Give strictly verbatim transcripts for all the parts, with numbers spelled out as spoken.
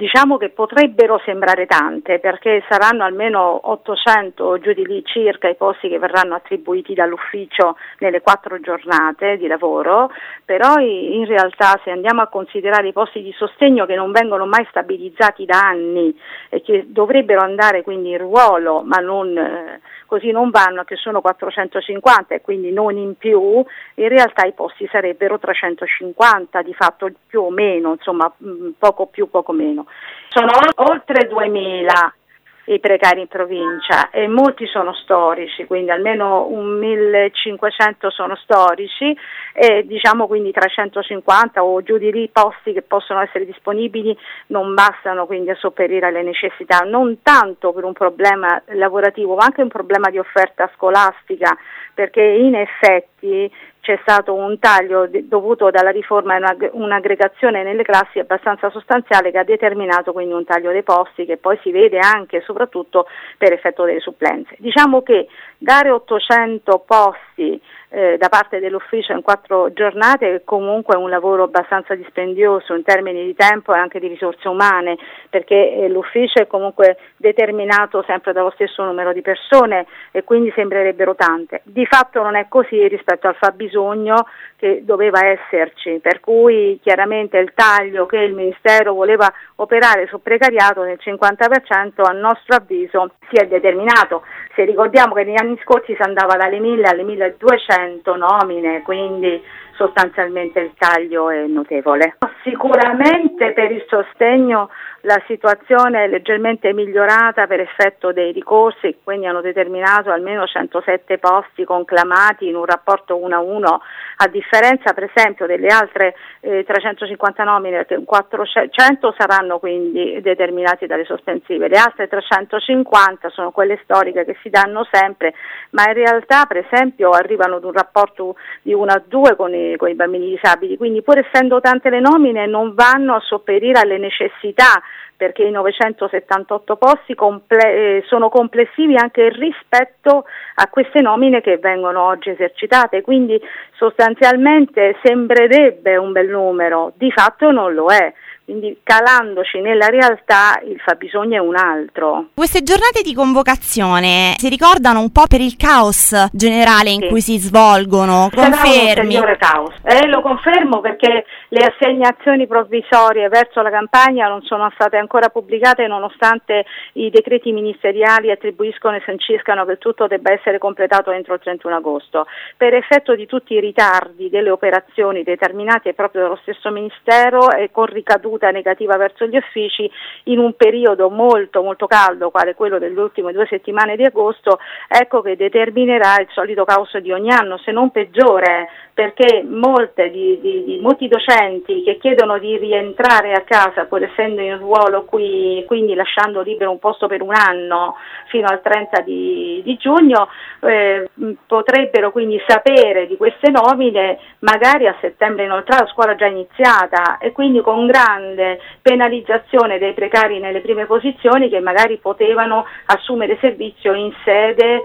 diciamo che potrebbero sembrare tante, perché saranno almeno ottocento giù di lì circa i posti che verranno attribuiti dall'ufficio nelle quattro giornate di lavoro, però in realtà se andiamo a considerare i posti di sostegno che non vengono mai stabilizzati da anni e che dovrebbero andare quindi in ruolo ma non eh, così non vanno, che sono quattrocentocinquanta e quindi non in più, in realtà i posti sarebbero trecentocinquanta di fatto più o meno, insomma poco più, poco meno. Sono oltre duemila i precari in provincia e molti sono storici, quindi almeno un millecinquecento sono storici e diciamo quindi trecentocinquanta o giù di lì posti che possono essere disponibili non bastano quindi a sopperire alle necessità, non tanto per un problema lavorativo ma anche un problema di offerta scolastica, perché in effetti c'è stato un taglio dovuto dalla riforma e un'aggregazione nelle classi abbastanza sostanziale che ha determinato quindi un taglio dei posti che poi si vede anche e soprattutto per effetto delle supplenze. Diciamo che dare ottocento posti eh, da parte dell'ufficio in quattro giornate è comunque un lavoro abbastanza dispendioso in termini di tempo e anche di risorse umane, perché eh, l'ufficio è comunque determinato sempre dallo stesso numero di persone e quindi sembrerebbero tante. Di fatto non è così rispetto al fabbisogno che doveva esserci, per cui chiaramente il taglio che il Ministero voleva operare sul precariato nel cinquanta per cento a nostro avviso si è determinato. Se ricordiamo che negli anni scorsi si andava dalle mille alle milleduecento nomine, quindi sostanzialmente il taglio è notevole. Sicuramente per il sostegno la situazione è leggermente migliorata per effetto dei ricorsi, quindi hanno determinato almeno centosette posti conclamati in un rapporto uno a uno, a differenza per esempio delle altre eh, trecentocinquanta nomine, che quattrocento saranno quindi determinati dalle sospensive, le altre trecentocinquanta sono quelle storiche che si danno sempre, ma in realtà per esempio arrivano ad un rapporto di uno a due con i, con i bambini disabili, quindi pur essendo tante le nomine non vanno a sopperire alle necessità, perché i novecentosettantotto posti comple- eh, sono complessivi anche rispetto a queste nomine che vengono oggi esercitate, quindi sostanzialmente sembrerebbe un bel numero, di fatto non lo è. Quindi calandoci nella realtà il fabbisogno è un altro. Queste giornate di convocazione si ricordano un po' per il caos generale in sì. cui si svolgono, confermi? Un caos. Eh, lo confermo perché le assegnazioni provvisorie verso la campagna non sono state ancora pubblicate nonostante i decreti ministeriali attribuiscono e sanciscano che tutto debba essere completato entro il trentuno agosto. Per effetto di tutti i ritardi delle operazioni determinate proprio dallo stesso Ministero e con ricaduta negativa verso gli uffici in un periodo molto molto caldo quale quello delle ultime due settimane di agosto, ecco che determinerà il solito caos di ogni anno, se non peggiore, perché molte di, di, di molti docenti che chiedono di rientrare a casa pur essendo in ruolo qui, quindi lasciando libero un posto per un anno fino al trenta di, di giugno, eh, potrebbero quindi sapere di queste nomine magari a settembre inoltre, la scuola già iniziata, e quindi con grande penalizzazione dei precari nelle prime posizioni che magari potevano assumere servizio in sede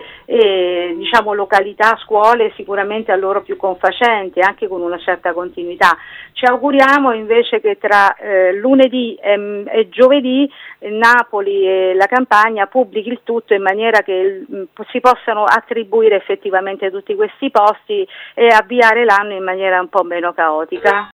e diciamo località, scuole sicuramente a loro più confacenti, anche con una certa continuità. Ci auguriamo invece che tra eh, lunedì e, e giovedì Napoli e la Campania pubblichi il tutto in maniera che mh, si possano attribuire effettivamente tutti questi posti e avviare l'anno in maniera un po' meno caotica.